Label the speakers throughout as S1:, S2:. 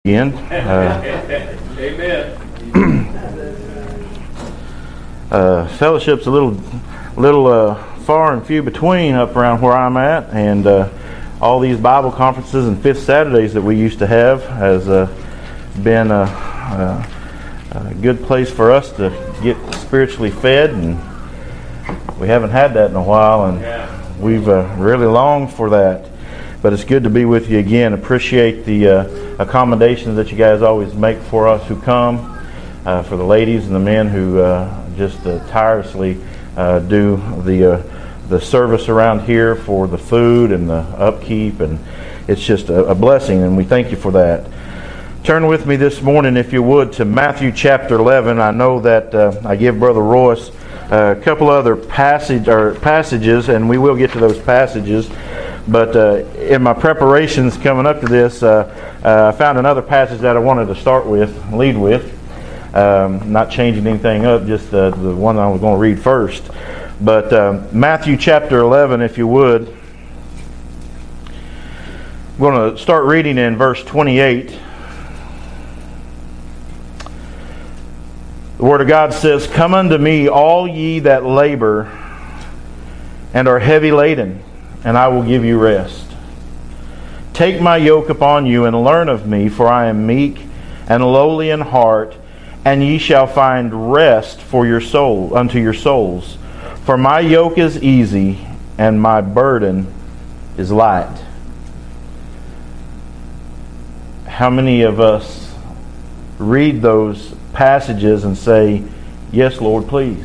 S1: Again.
S2: Amen.
S1: Fellowship's a little far and few between up around where I'm at, and all these Bible conferences and Fifth Saturdays that we used to have has been a good place for us to get spiritually fed, and we haven't had that in a while, and we've really longed for that. But it's good to be with you again. Appreciate the accommodations that you guys always make for us who come, for the ladies and the men who just tirelessly do the service around here for the food and the upkeep, and it's just a blessing, and we thank you for that. Turn with me this morning, if you would, to Matthew chapter 11. I know that I give Brother Royce a couple other passages, and we will get to those passages. But in my preparations coming up to this, I found another passage that I wanted to lead with. Not changing anything up, just the one I was going to read first. But Matthew chapter 11, if you would. I'm going to start reading in verse 28. The Word of God says, "Come unto me, all ye that labor and are heavy laden, and I will give you rest. Take my yoke upon you and learn of me, for I am meek and lowly in heart, and ye shall find rest for your soul unto your souls. For my yoke is easy and my burden is light." How many of us read those passages and say, "Yes, Lord, please"?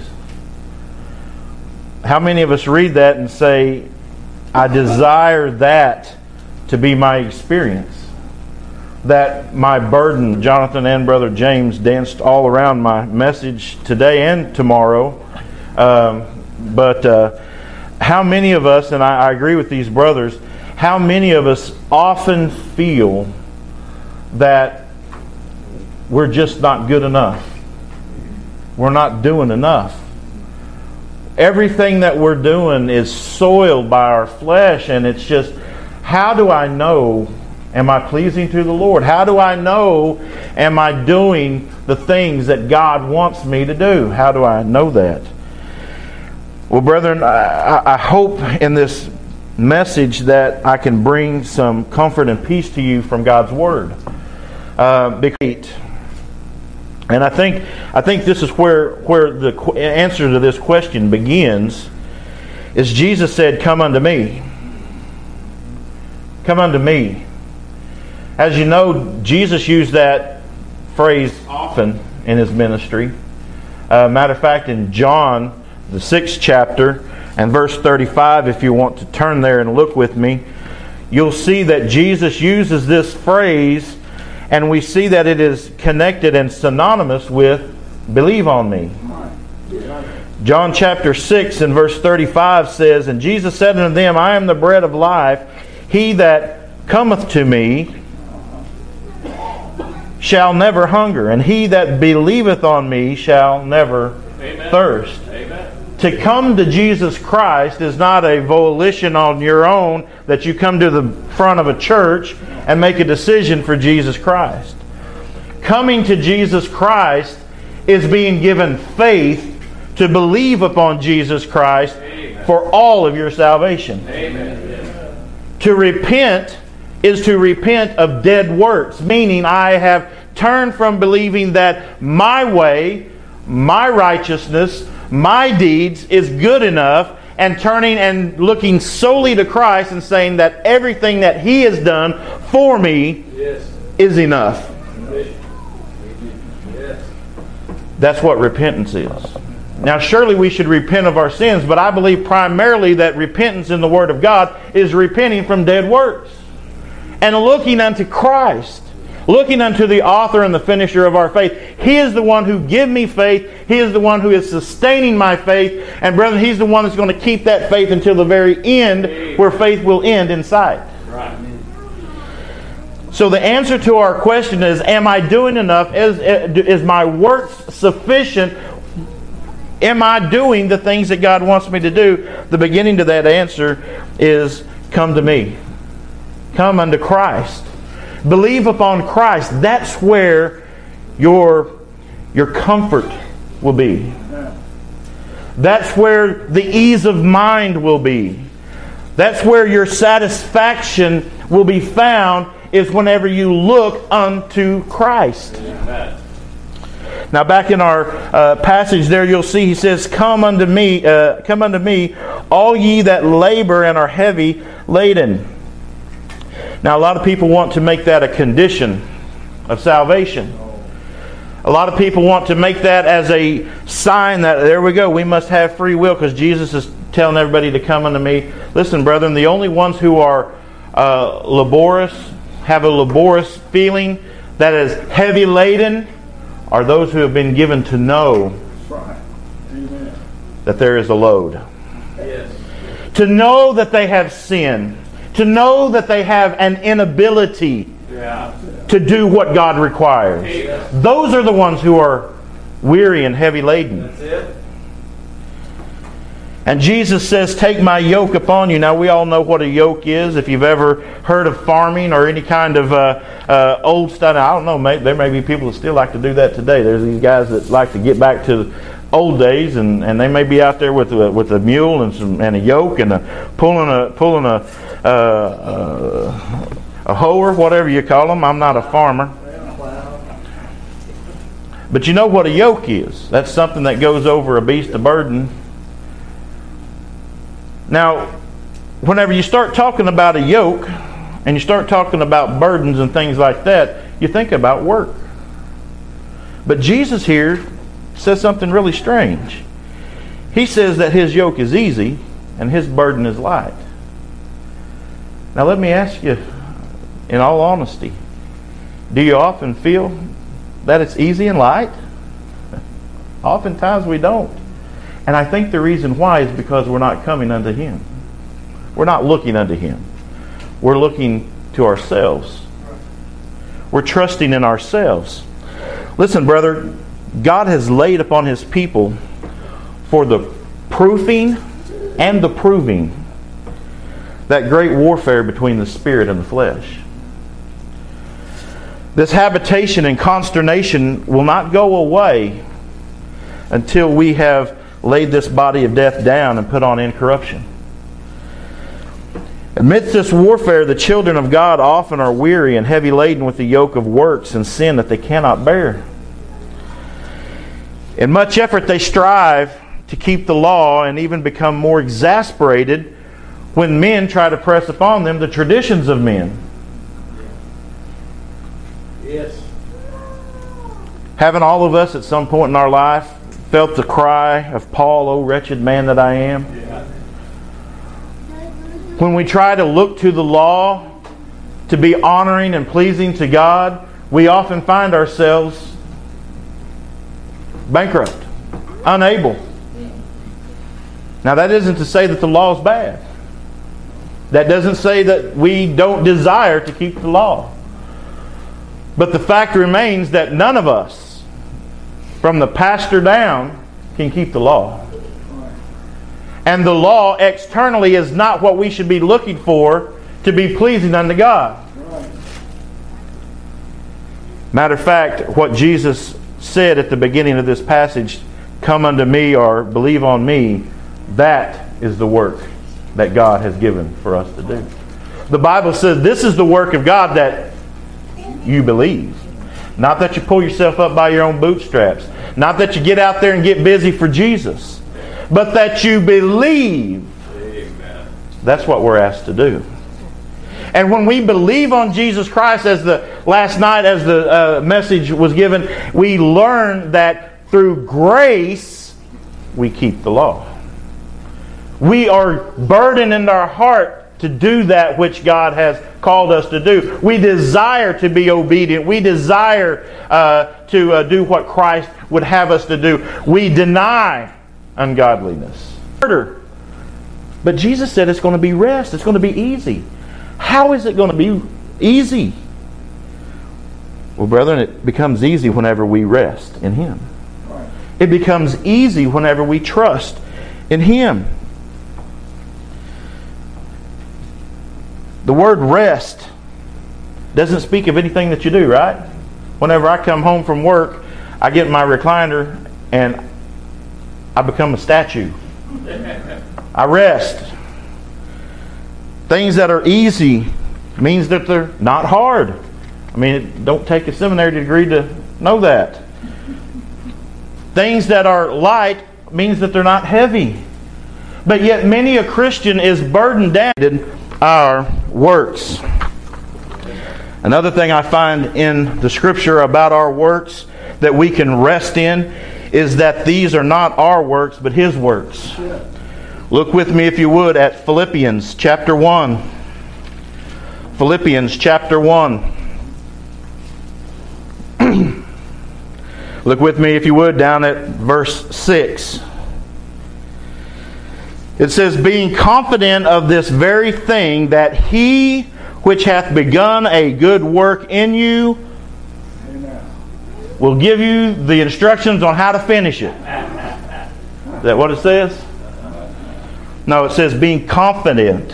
S1: How many of us read that and say, "I desire that to be my experience"? That my burden, Jonathan and Brother James danced all around my message today and tomorrow. But how many of us, and I agree with these brothers, how many of us often feel that we're just not good enough? We're not doing enough. Everything that we're doing is soiled by our flesh, and it's just, how do I know, am I pleasing to the Lord? How do I know, am I doing the things that God wants me to do? How do I know that? Well, brethren, I hope in this message that I can bring some comfort and peace to you from God's Word. And I think this is where the answer to this question begins. Is Jesus said, "Come unto me. Come unto me." As you know, Jesus used that phrase often in His ministry. Matter of fact, in John, the 6th chapter, and verse 35, if you want to turn there and look with me, you'll see that Jesus uses this phrase, and we see that it is connected and synonymous with "believe on me." John chapter 6 and verse 35 says, "And Jesus said unto them, I am the bread of life. He that cometh to me shall never hunger, and he that believeth on me shall never thirst." Amen. To come to Jesus Christ is not a volition on your own, that you come to the front of a church and make a decision for Jesus Christ. Coming to Jesus Christ is being given faith to believe upon Jesus Christ for all of your salvation. Amen. To repent is to repent of dead works, meaning I have turned from believing that my way, my righteousness, my deeds is good enough, and turning and looking solely to Christ and saying that everything that He has done for me is enough. That's what repentance is. Now, surely we should repent of our sins, but I believe primarily that repentance in the Word of God is repenting from dead works and looking unto Christ. Looking unto the author and the finisher of our faith. He is the one who gives me faith. He is the one who is sustaining my faith. And brethren, He's the one that's going to keep that faith until the very end, where faith will end in sight. Right. So the answer to our question is, am I doing enough? Is my works sufficient? Am I doing the things that God wants me to do? The beginning to that answer is, come to me. Come unto Christ. Believe upon Christ. That's where your comfort will be. That's where the ease of mind will be. That's where your satisfaction will be found, is whenever you look unto Christ.
S2: Amen.
S1: Now back in our passage there, you'll see he says, come unto me, all ye that labor and are heavy laden. Now a lot of people want to make that a condition of salvation. A lot of people want to make that as a sign that, there we go, we must have free will because Jesus is telling everybody to come unto me. Listen, brethren, the only ones who are laborious, have a laborious feeling that is heavy laden, are those who have been given to know that there is a load.
S2: Yes.
S1: To know that they have sin. To know that they have an inability to do what God requires. Those are the ones who are weary and heavy laden.
S2: That's it.
S1: And Jesus says, take my yoke upon you. Now we all know what a yoke is. If you've ever heard of farming or any kind of old stuff. I don't know, there may be people that still like to do that today. There's these guys that like to get back to old days, and they may be out there with a mule and a yoke and pulling a hoer, whatever you call them. I'm not a farmer. But you know what a yoke is. That's something that goes over a beast of burden. Now, whenever you start talking about a yoke and you start talking about burdens and things like that, you think about work. But Jesus here says something really strange. He says that his yoke is easy and his burden is light. Now let me ask you, in all honesty, do you often feel that it's easy and light? Oftentimes we don't. And I think the reason why is because we're not coming unto Him. We're not looking unto Him. We're looking to ourselves. We're trusting in ourselves. Listen, brother, God has laid upon His people for the proofing and the proving that great warfare between the spirit and the flesh. This habitation and consternation will not go away until we have laid this body of death down and put on incorruption. Amidst this warfare, the children of God often are weary and heavy laden with the yoke of works and sin that they cannot bear. In much effort, they strive to keep the law and even become more exasperated when men try to press upon them the traditions of men.
S2: Yes.
S1: Haven't all of us at some point in our life felt the cry of Paul, "O wretched man that I am"?
S2: Yeah.
S1: When we try to look to the law to be honoring and pleasing to God, we often find ourselves bankrupt, unable. Now that isn't to say that the law is bad. That doesn't say that we don't desire to keep the law. But the fact remains that none of us, from the pastor down, can keep the law. And the law externally is not what we should be looking for to be pleasing unto God. Matter of fact, what Jesus said at the beginning of this passage, "Come unto me," or "Believe on me," that is the work that God has given for us to do. The Bible says this is the work of God, that you believe. Not that you pull yourself up by your own bootstraps. Not that you get out there and get busy for Jesus. But that you believe.
S2: Amen.
S1: That's what we're asked to do. And when we believe on Jesus Christ, as the last night as the message was given, we learn that through grace we keep the law. We are burdened in our heart to do that which God has called us to do. We desire to be obedient. We desire to do what Christ would have us to do. We deny ungodliness. Murder. But Jesus said it's going to be rest. It's going to be easy. How is it going to be easy? Well, brethren, it becomes easy whenever we rest in Him. It becomes easy whenever we trust in Him. The word rest Doesn't speak of anything that you do, right? Whenever I come home from work, I get in my recliner and I become a statue. I rest. Things that are easy means that they're not hard. I mean, it don't take a seminary degree to know that. Things that are light means that they're not heavy. But yet many a Christian is burdened down in our works. Another thing I find in the Scripture about our works that we can rest in is that these are not our works, but His works. Look with me, if you would, at Philippians chapter 1. Philippians chapter 1. Look with me, if you would, down at verse 6. It says, being confident of this very thing, that He which hath begun a good work in you will give you the instructions on how to finish it. Is that what it says? No, it says being confident.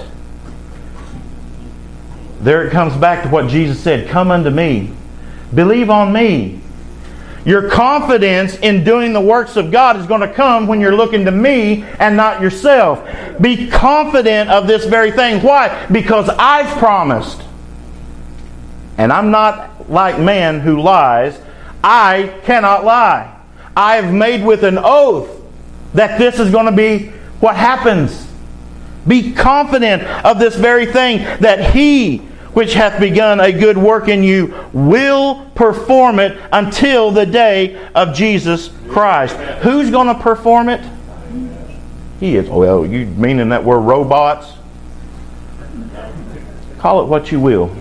S1: There it comes back to what Jesus said, come unto me. Believe on me. Your confidence in doing the works of God is going to come when you're looking to me and not yourself. Be confident of this very thing. Why? Because I've promised. And I'm not like man who lies. I cannot lie. I've made with an oath that this is going to be what happens. Be confident of this very thing, that He which hath begun a good work in you will perform it until the day of Jesus Christ. Who's going to perform it? He is. Well, you meaning that we're robots? Call it what you will.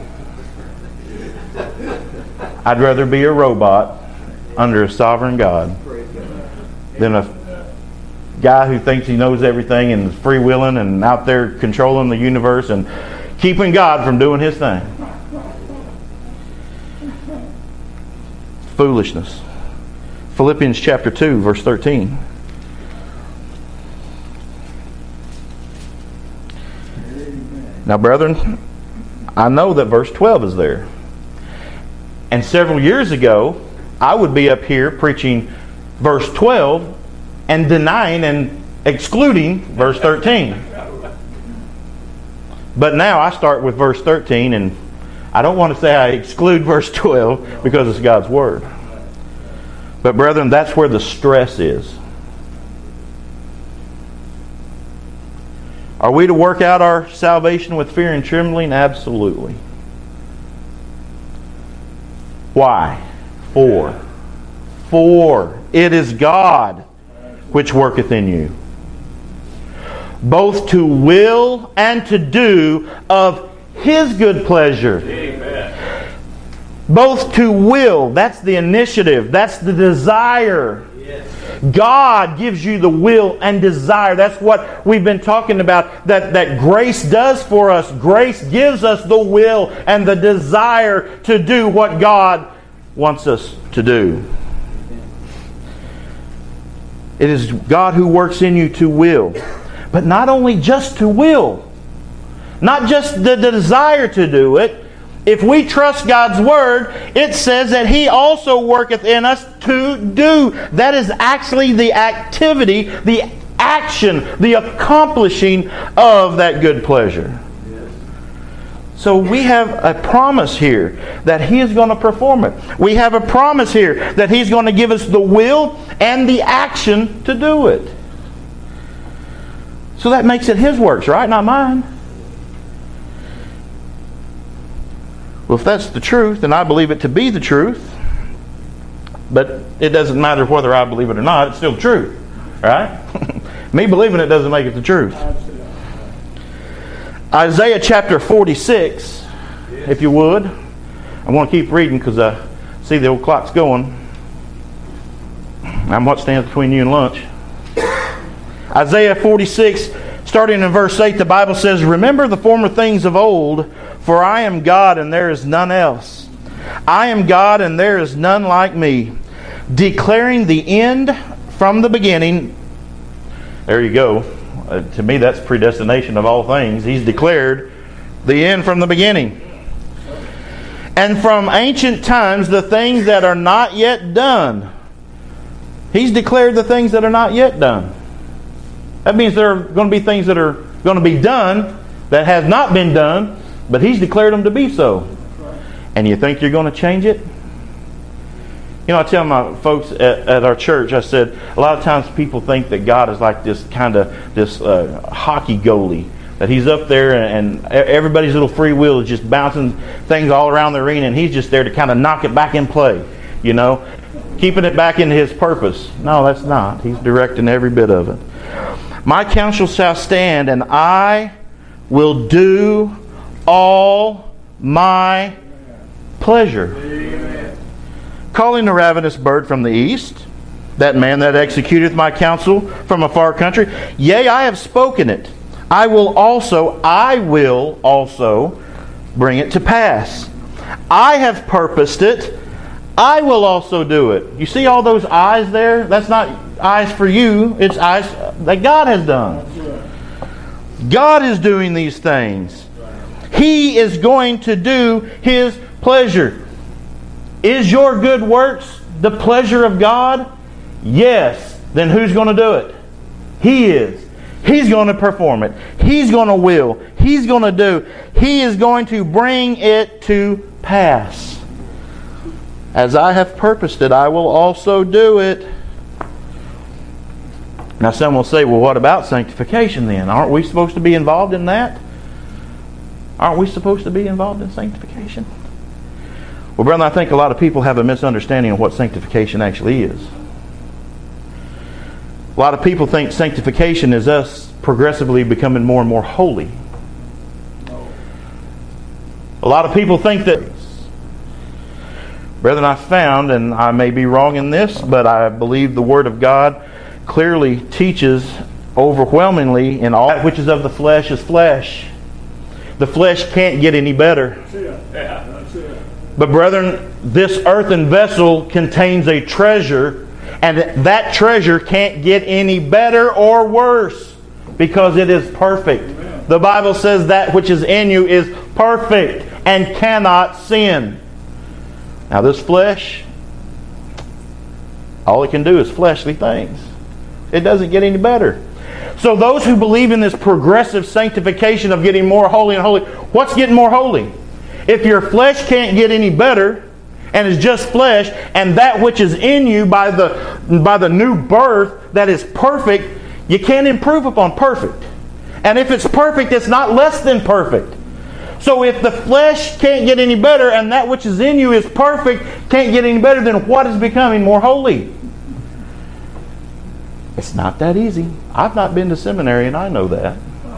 S1: I'd rather be a robot under a sovereign God than a guy who thinks he knows everything and is freewheeling and out there controlling the universe and keeping God from doing His thing. Foolishness. Philippians chapter 2, verse 13. Now, brethren, I know that verse 12 is there. And several years ago, I would be up here preaching verse 12 and denying and excluding verse 13. But now I start with verse 13, and I don't want to say I exclude verse 12 because it's God's Word. But brethren, that's where the stress is. Are we to work out our salvation with fear and trembling? Absolutely. Why? For it is God which worketh in you, both to will and to do of His good pleasure. Amen. Both to will, that's the initiative, that's the desire. Yes. God gives you the will and desire. That's what we've been talking about, that grace does for us. Grace gives us the will and the desire to do what God wants us to do. It is God who works in you to will. But not only just to will, not just the desire to do it. If we trust God's Word, it says that He also worketh in us to do. That is actually the activity, the action, the accomplishing of that good pleasure. So we have a promise here that He is going to perform it. We have a promise here that He's going to give us the will and the action to do it. So that makes it His works, right? Not mine. Well, if that's the truth, then I believe it to be the truth. But it doesn't matter whether I believe it or not. It's still the truth, right? Me believing it doesn't make it the truth. Isaiah chapter 46, if you would. I want to keep reading because I see the old clock's going. I'm what stands between you and lunch. Isaiah 46, starting in verse 8, the Bible says, remember the former things of old, for I am God and there is none else. I am God and there is none like me, declaring the end from the beginning. There you go. To me, that's predestination of all things. He's declared the end from the beginning. and from ancient times the things that are not yet done. He's declared the things that are not yet done. That means there are going to be things that are going to be done that has not been done, but He's declared them to be so. And you think you're going to change it? You know, I tell my folks at our church, I said, a lot of times people think that God is like this kind of hockey goalie. That He's up there and everybody's little free will is just bouncing things all around the arena, and He's just there to kind of knock it back in play. You know, keeping it back into His purpose. No, that's not. He's directing every bit of it. My counsel shall stand, and I will do all my pleasure. Amen. Calling the ravenous bird from the east, that man that executeth my counsel from a far country, yea, I have spoken it. I will also bring it to pass. I have purposed it. I will also do it. You see all those eyes there? That's not eyes for you. It's eyes that God has done. God is doing these things. He is going to do His pleasure. Is your good works the pleasure of God? Yes. Then who's going to do it? He is. He's going to perform it. He's going to will. He's going to do. He is going to bring it to pass. As I have purposed it, I will also do it. Now some will say, well, what about sanctification then? Aren't we supposed to be involved in that? Aren't we supposed to be involved in sanctification? Well, brother, I think a lot of people have a misunderstanding of what sanctification actually is. A lot of people think sanctification is us progressively becoming more and more holy. A lot of people think that. Brethren, I found, and I may be wrong in this, but I believe the Word of God clearly teaches overwhelmingly in all that which is of the flesh is flesh. The flesh can't get any better. But brethren, this earthen vessel contains a treasure, and that treasure can't get any better or worse because it is perfect. Amen. The Bible says that which is in you is perfect and cannot sin. Now this flesh, all it can do is fleshly things. It doesn't get any better. So those who believe in this progressive sanctification of getting more holy and holy, what's getting more holy? If your flesh can't get any better and is just flesh, and that which is in you by the new birth that is perfect, you can't improve upon perfect. And if it's perfect, it's not less than perfect. So if the flesh can't get any better and that which is in you is perfect, can't get any better, then what is becoming more holy? It's not that easy. I've not been to seminary and I know that.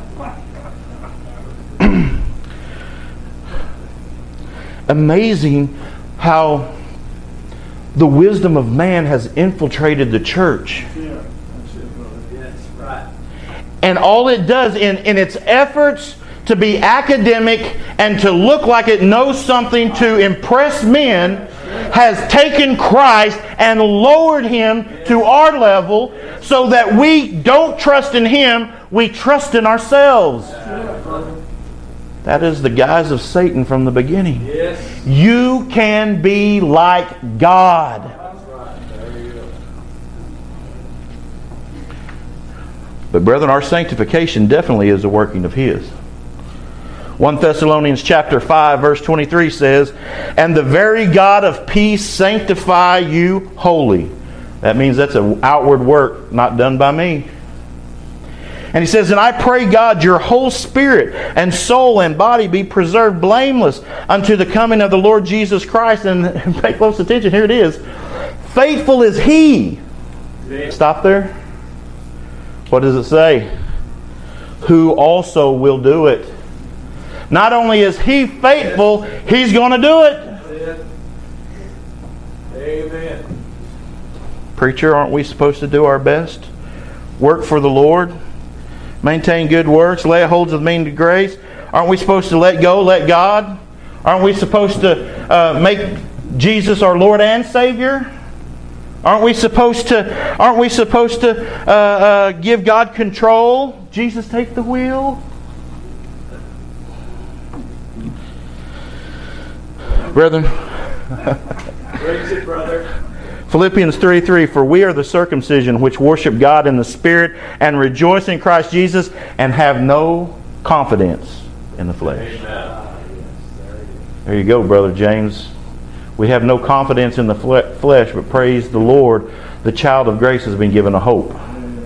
S1: Amazing how the wisdom of man has infiltrated the church. And all it does in its efforts to be academic and to look like it knows something to impress men has taken Christ and lowered Him to our level so that we don't trust in Him, we trust in ourselves. That is the guise of Satan from the beginning. Yes. You can be like God. But brethren, our sanctification definitely is a working of His. 1 Thessalonians chapter 5 verse 23 says, "And the very God of peace sanctify you wholly." That means that's an outward work not done by me. And he says, "And I pray God your whole spirit and soul and body be preserved blameless unto the coming of the Lord Jesus Christ." And pay close attention, here it is. "Faithful is He." Stop there. What does it say? "Who also will do it." Not only is He faithful, He's going to do it. Amen. Preacher, aren't we supposed to do our best? Work for the Lord? Maintain good works? Lay hold of the means of grace? Aren't we supposed to let go, let God? Aren't we supposed to make Jesus our Lord and Savior? Aren't we supposed to give God control? Jesus, take the wheel. Brethren,
S2: Praise it, brother.
S1: Philippians 3:3, for we are the circumcision which worship God in the Spirit and rejoice in Christ Jesus and have no confidence in the flesh. There you go, Brother James. We have no confidence in the flesh, but praise the Lord, the child of grace has been given a hope.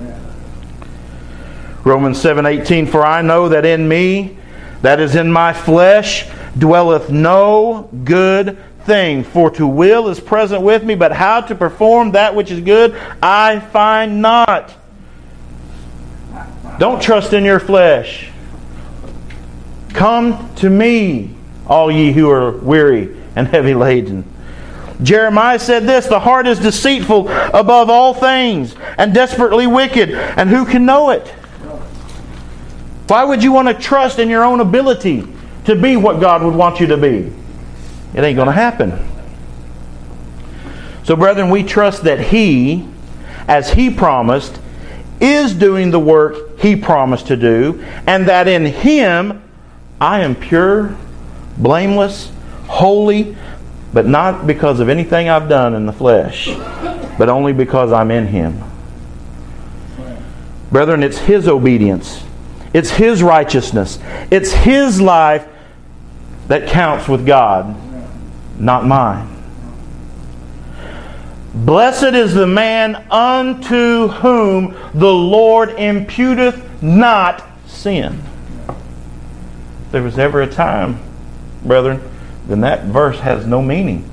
S1: Romans 7:18, for I know that in me, that is in my flesh, dwelleth no good thing. For to will is present with me, but how to perform that which is good, I find not. Don't trust in your flesh. Come to me, all ye who are weary and heavy laden. Jeremiah said this, the heart is deceitful above all things and desperately wicked, and who can know it? Why would you want to trust in your own ability to be what God would want you to be? It ain't going to happen. So, brethren, we trust that He, as He promised, is doing the work He promised to do, and that in Him I am pure, blameless, holy, but not because of anything I've done in the flesh, but only because I'm in Him. Brethren, it's His obedience. It's His righteousness. It's His life that counts with God, not mine. Blessed is the man unto whom the Lord imputeth not sin. If there was ever a time, brethren, then that verse has no meaning.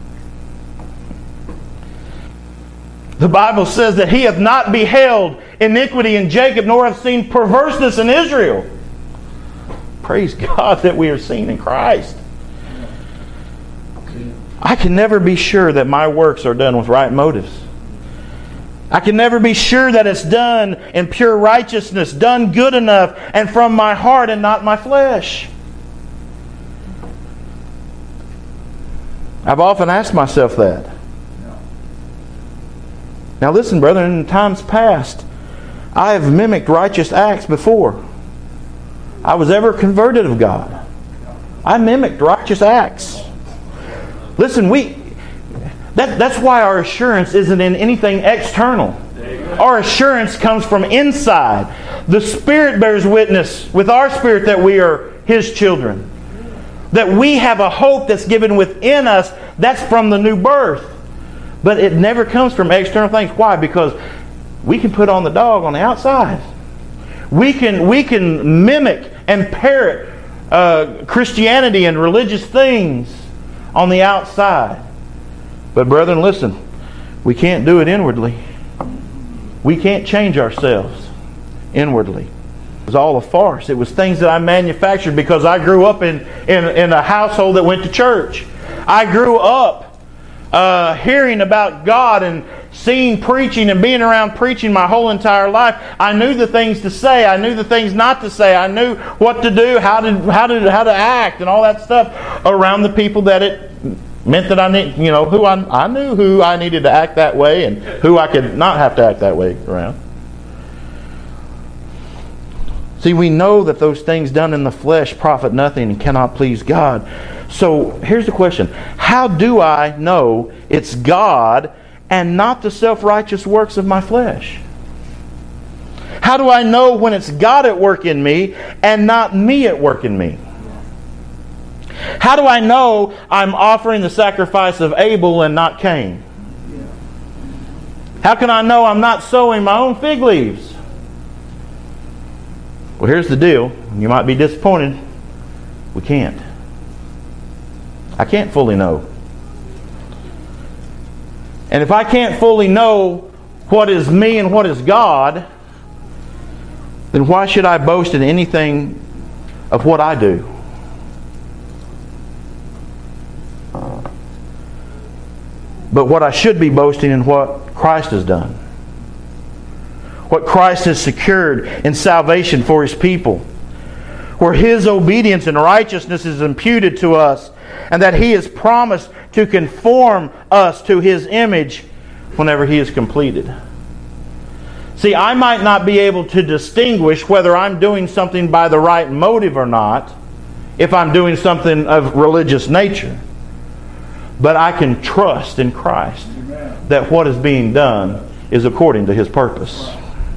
S1: The Bible says that He hath not beheld iniquity in Jacob, nor hath seen perverseness in Israel. Praise God that we are seen in Christ. I can never be sure that my works are done with right motives. I can never be sure that it's done in pure righteousness, done good enough, and from my heart and not my flesh. I've often asked myself that. Now listen, brethren, in times past, I have mimicked righteous acts before I was ever converted of God. I mimicked righteous acts. Listen, that's why our assurance isn't in anything external. Our assurance comes from inside. The Spirit bears witness with our spirit that we are His children. That we have a hope that's given within us. That's from the new birth. But it never comes from external things. Why? Because we can put on the dog on the outside. We can mimic and parrot Christianity and religious things on the outside. But brethren, listen, we can't do it inwardly. We can't change ourselves inwardly. It was all a farce. It was things that I manufactured because I grew up in a household that went to church. I grew up hearing about God and seeing preaching and being around preaching my whole entire life. I knew the things to say. I knew the things not to say. I knew what to do, how to act, and all that stuff around the people that it meant that I need. I knew who I needed to act that way and who I could not have to act that way around. See, we know that those things done in the flesh profit nothing and cannot please God. So here's the question. How do I know it's God and not the self-righteous works of my flesh? How do I know when it's God at work in me and not me at work in me? How do I know I'm offering the sacrifice of Abel and not Cain? How can I know I'm not sowing my own fig leaves? Well, here's the deal. You might be disappointed. We can't. I can't fully know. And if I can't fully know what is me and what is God, then why should I boast in anything of what I do? But what I should be boasting in what Christ has done. What Christ has secured in salvation for His people. Where His obedience and righteousness is imputed to us, and that He has promised to conform us to His image whenever He is completed. See, I might not be able to distinguish whether I'm doing something by the right motive or not if I'm doing something of religious nature. But I can trust in Christ that what is being done is according to His purpose.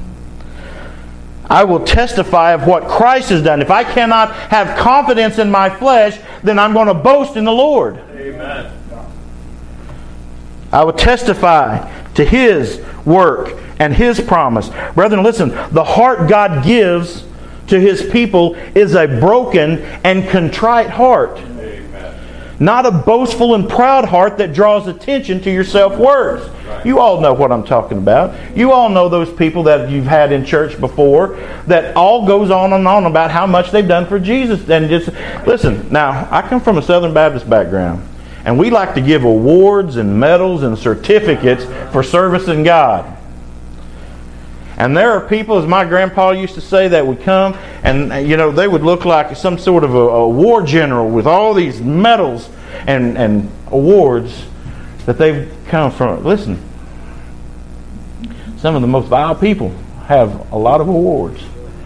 S1: I will testify of what Christ has done. If I cannot have confidence in my flesh, then I'm going to boast in the Lord.
S2: Amen.
S1: I will testify to His work and His promise. Brethren, listen, the heart God gives to His people is a broken and contrite heart. Not a boastful and proud heart that draws attention to your self-worth. Right. You all know what I'm talking about. You all know those people that you've had in church before that all goes on and on about how much they've done for Jesus. And just listen, now, I come from a Southern Baptist background, and we like to give awards and medals and certificates for service in God. And there are people, as my grandpa used to say, that would come and, they would look like some sort of a war general with all these medals and awards that they've come from. Listen, some of the most vile people have a lot of awards.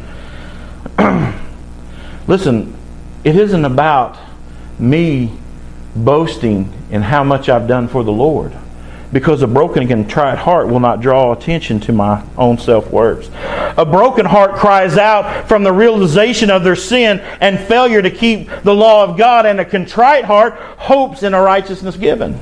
S1: Listen, it isn't about me boasting in how much I've done for the Lord. Because a broken and contrite heart will not draw attention to my own self-worth. A broken heart cries out from the realization of their sin and failure to keep the law of God, and a contrite heart hopes in a righteousness given.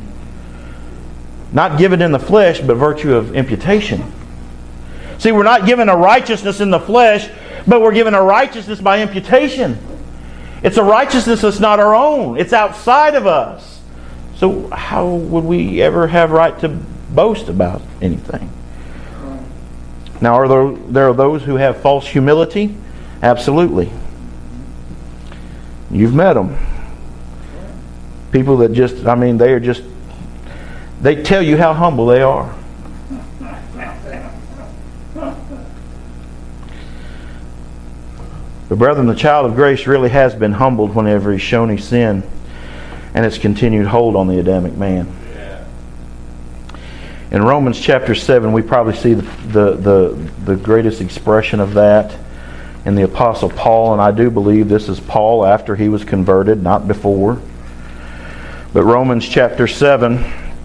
S1: Not given in the flesh, but virtue of imputation. See, we're not given a righteousness in the flesh, but we're given a righteousness by imputation. It's a righteousness that's not our own. It's outside of us. So how would we ever have right to boast about anything? Now, are there those who have false humility? Absolutely. You've met them. People that they tell you how humble they are. But brethren, the child of grace really has been humbled whenever he's shown his sin and its continued hold on the Adamic man. Yeah. In Romans chapter 7, we probably see the greatest expression of that in the Apostle Paul, and I do believe this is Paul after he was converted, not before. But Romans chapter 7,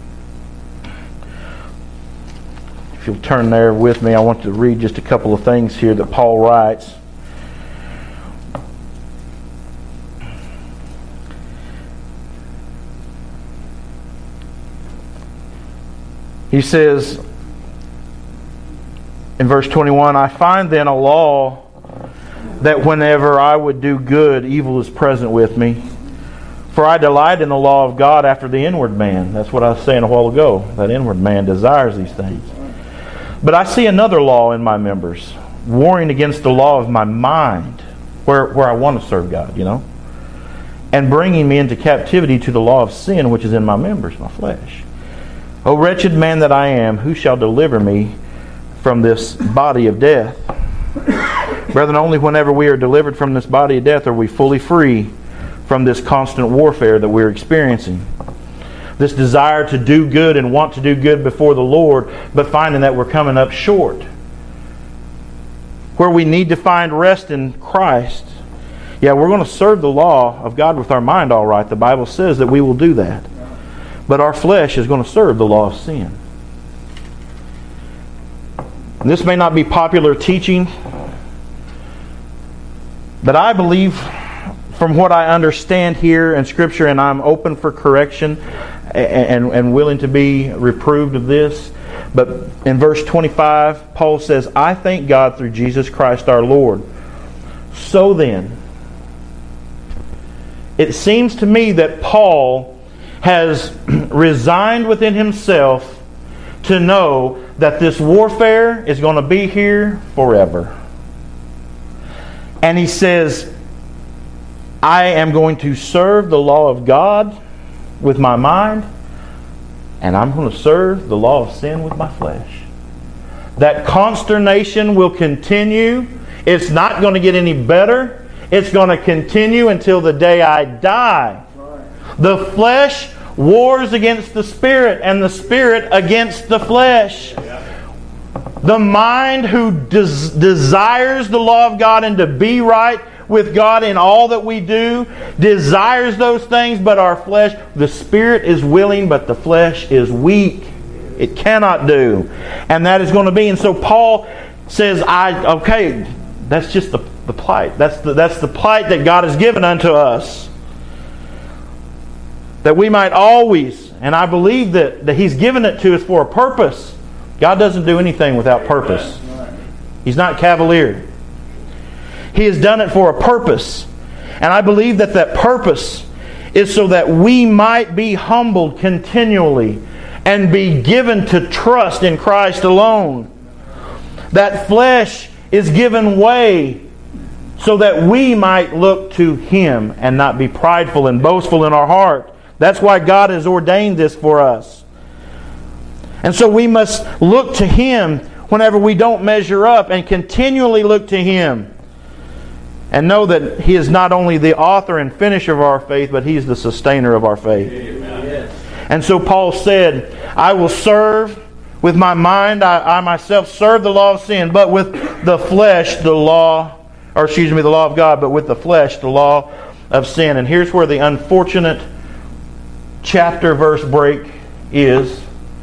S1: if you'll turn there with me, I want to read just a couple of things here that Paul writes. He says in verse 21, I find then a law that whenever I would do good, evil is present with me. For I delight in the law of God after the inward man. That's what I was saying a while ago. That inward man desires these things. But I see another law in my members, warring against the law of my mind, where I want to serve God, and bringing me into captivity to the law of sin which is in my members, my flesh. O wretched man that I am, who shall deliver me from this body of death? Brethren, only whenever we are delivered from this body of death are we fully free from this constant warfare that we're experiencing. This desire to do good and want to do good before the Lord, but finding that we're coming up short. Where we need to find rest in Christ. Yeah, we're going to serve the law of God with our mind, all right. The Bible says that we will do that. But our flesh is going to serve the law of sin. And this may not be popular teaching, but I believe from what I understand here in Scripture, and I'm open for correction and willing to be reproved of this, but in verse 25, Paul says, I thank God through Jesus Christ our Lord. So then, it seems to me that Paul has resigned within himself to know that this warfare is going to be here forever. And he says, I am going to serve the law of God with my mind, and I'm going to serve the law of sin with my flesh. That consternation will continue. It's not going to get any better. It's going to continue until the day I die. The flesh wars against the Spirit, and the Spirit against the flesh. The mind who desires the law of God and to be right with God in all that we do, desires those things, but our flesh, the Spirit is willing, but the flesh is weak. It cannot do. And that is going to be. And so Paul says, that's just the plight. That's the plight that God has given unto us. That we might always, and I believe that He's given it to us for a purpose. God doesn't do anything without purpose. He's not cavalier. He has done it for a purpose. And I believe that purpose is so that we might be humbled continually and be given to trust in Christ alone. That flesh is given way so that we might look to Him and not be prideful and boastful in our heart. That's why God has ordained this for us. And so we must look to Him whenever we don't measure up, and continually look to Him. And know that He is not only the author and finisher of our faith, but He's the sustainer of our faith. Amen. And so Paul said, I will serve with my mind, I myself serve the law of sin, but with the flesh the law of God, but with the flesh the law of sin. And here's where the unfortunate chapter verse break is.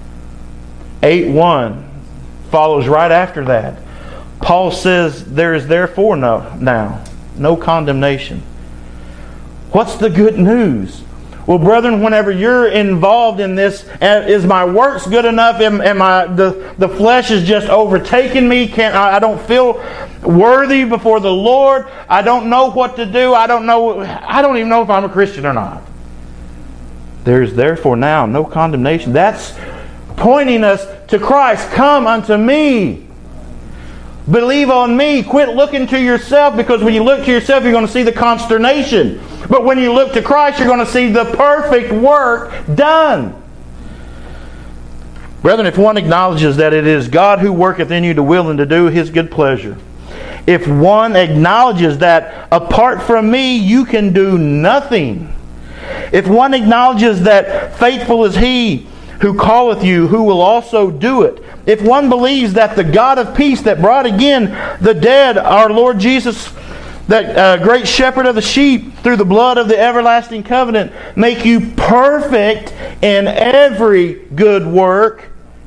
S1: 8:1 follows right after that. Paul says, there is therefore now no condemnation. What's the good news? Well, brethren, whenever you're involved in this, is my works good enough? Am I the flesh is just overtaking me? I don't feel worthy before the Lord. I don't know what to do. I don't even know if I'm a Christian or not. There's therefore now no condemnation. That's pointing us to Christ. Come unto me. Believe on me. Quit looking to yourself, because when you look to yourself, you're going to see the consternation. But when you look to Christ, you're going to see the perfect work done. Brethren, if one acknowledges that it is God who worketh in you to will and to do His good pleasure, if one acknowledges that apart from me you can do nothing, if one acknowledges that faithful is He who calleth you, who will also do it, if one believes that the God of peace that brought again the dead, our Lord Jesus, that great shepherd of the sheep, through the blood of the everlasting covenant, make you perfect in every good work,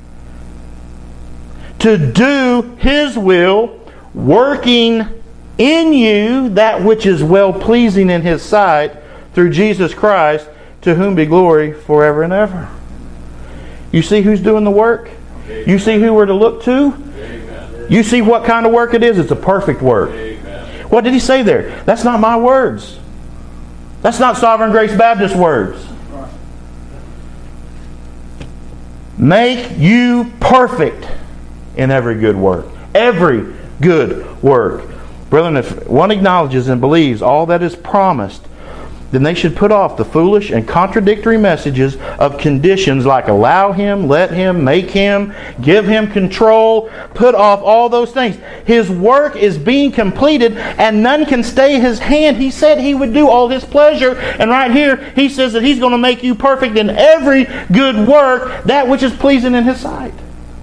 S1: to do His will, working in you that which is well-pleasing in His sight, through Jesus Christ, to whom be glory forever and ever. You see who's doing the work? You see who we're to look to? You see what kind of work it is? It's a perfect work. What did he say there? That's not my words. That's not Sovereign Grace Baptist words. Make you perfect in every good work. Every good work. Brethren, if one acknowledges and believes all that is promised, then they should put off the foolish and contradictory messages of conditions like allow Him, let Him, make Him, give Him control. Put off all those things. His work is being completed and none can stay His hand. He said He would do all His pleasure. And right here, He says that He's going to make you perfect in every good work, that which is pleasing in His sight.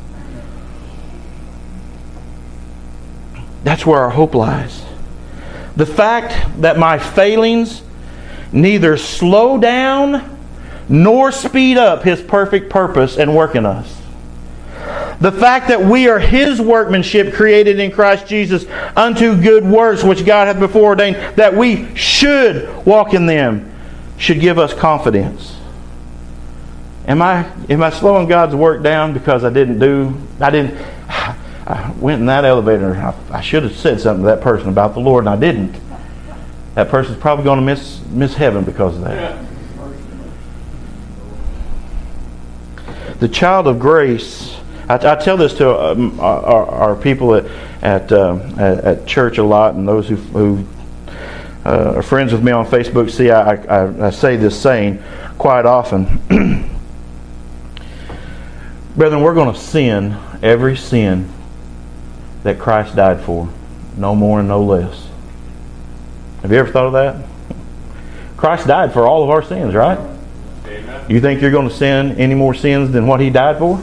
S1: That's where our hope lies. The fact that my failings neither slow down nor speed up His perfect purpose and work in us. The fact that we are His workmanship created in Christ Jesus unto good works which God hath before ordained that we should walk in them should give us confidence. Am I slowing God's work down because I went in that elevator. I should have said something to that person about the Lord and I didn't. That person's probably going to miss heaven because of that. The child of grace. I tell this to our people at church a lot, and those who are friends with me on Facebook. See, I say this saying quite often. Brethren, we're going to sin every sin that Christ died for, no more and no less. Have you ever thought of that? Christ died for all of our sins, right? Amen. You think you're going to sin any more sins than what He died for?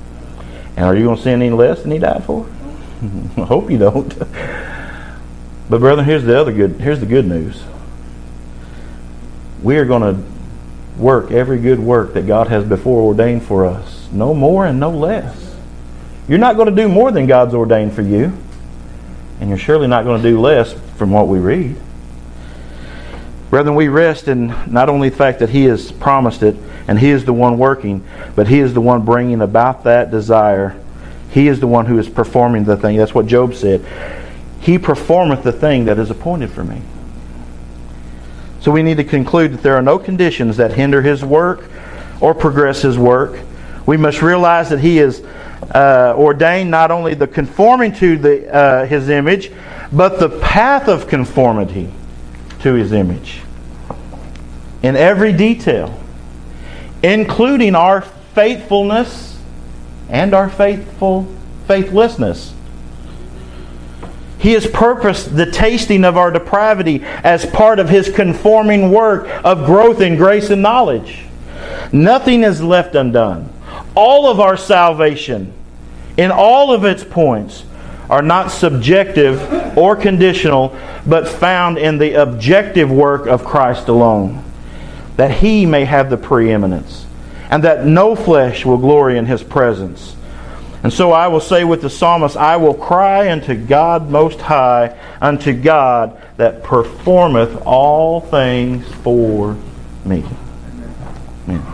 S1: And are you going to sin any less than He died for? I hope you don't. But brethren, here's the good news. We are going to work every good work that God has before ordained for us. No more and no less. You're not going to do more than God's ordained for you. And you're surely not going to do less from what we read. Brethren, we rest in not only the fact that He has promised it, and He is the one working, but He is the one bringing about that desire. He is the one who is performing the thing. That's what Job said. He performeth the thing that is appointed for me. So we need to conclude that there are no conditions that hinder His work or progress His work. We must realize that He is ordained not only the conforming to His image, but the path of conformity to His image. In every detail, including our faithfulness and our faithlessness. He has purposed the tasting of our depravity as part of His conforming work of growth in grace and knowledge. Nothing is left undone. All of our salvation, in all of its points, are not subjective or conditional, but found in the objective work of Christ alone, that He may have the preeminence, and that no flesh will glory in His presence. And so I will say with the psalmist, I will cry unto God Most High, unto God that performeth all things for me.